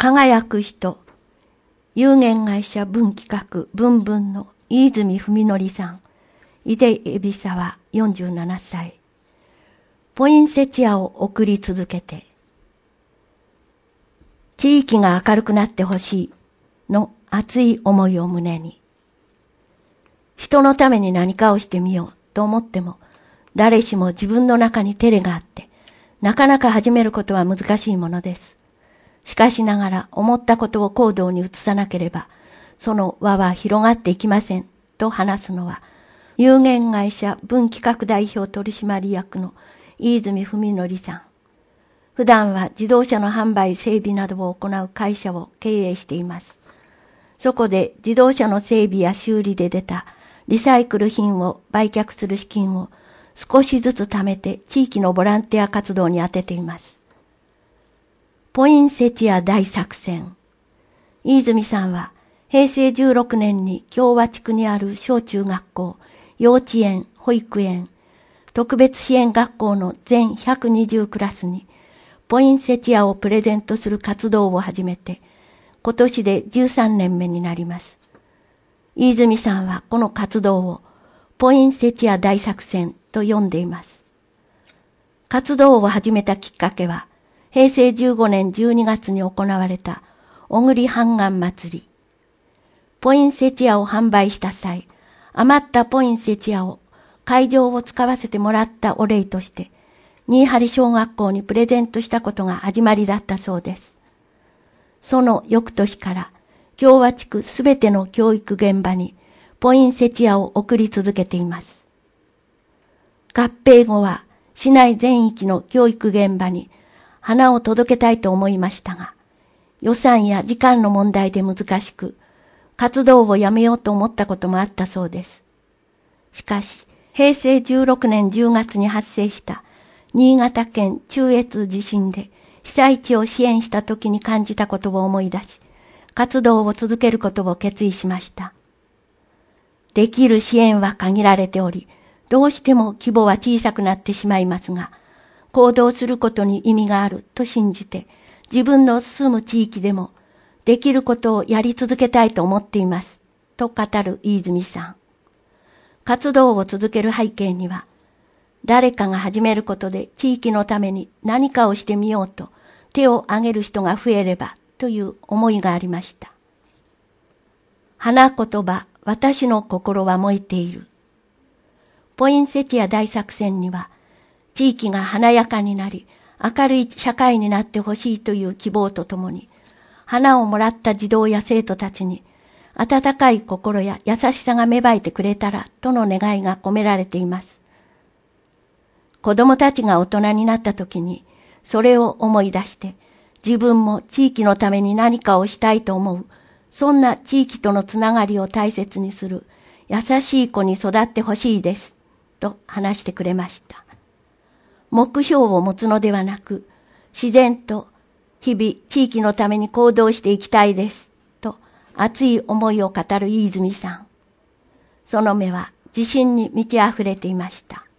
輝く人、有限会社文企画文文の飯泉文則さん、井出海老沢47歳。ポインセチアを送り続けて、地域が明るくなってほしいの熱い思いを胸に、人のために何かをしてみようと思っても、誰しも自分の中に照れがあって、なかなか始めることは難しいものです。しかしながら思ったことを行動に移さなければ、その輪は広がっていきませんと話すのは、有限会社文企画代表取締役の飯泉文則さん。普段は自動車の販売整備などを行う会社を経営しています。そこで自動車の整備や修理で出たリサイクル品を売却する資金を少しずつ貯めて地域のボランティア活動に充てています。ポインセチア大作戦。飯泉さんは平成16年に共和地区にある小中学校、幼稚園、保育園、特別支援学校の全120クラスにポインセチアをプレゼントする活動を始めて、今年で13年目になります。飯泉さんはこの活動をポインセチア大作戦と呼んでいます。活動を始めたきっかけは、平成15年12月に行われた小栗半岸祭り。ポインセチアを販売した際、余ったポインセチアを会場を使わせてもらったお礼として、新張小学校にプレゼントしたことが始まりだったそうです。その翌年から共和地区すべての教育現場にポインセチアを送り続けています。合併後は市内全域の教育現場に花を届けたいと思いましたが、予算や時間の問題で難しく、活動をやめようと思ったこともあったそうです。しかし、平成16年10月に発生した新潟県中越地震で被災地を支援した時に感じたことを思い出し、活動を続けることを決意しました。できる支援は限られており、どうしても規模は小さくなってしまいますが、行動することに意味があると信じて、自分の住む地域でもできることをやり続けたいと思っています、と語る飯泉さん。活動を続ける背景には、誰かが始めることで地域のために何かをしてみようと手を挙げる人が増えればという思いがありました。花言葉、私の心は燃えている。ポインセチア大作戦には、地域が華やかになり、明るい社会になってほしいという希望とともに、花をもらった児童や生徒たちに、温かい心や優しさが芽生えてくれたらとの願いが込められています。子供たちが大人になった時に、それを思い出して、自分も地域のために何かをしたいと思う、そんな地域とのつながりを大切にする、優しい子に育ってほしいです、と話してくれました。目標を持つのではなく、自然と日々地域のために行動していきたいです、と熱い思いを語る飯泉さん。その目は自信に満ち溢れていました。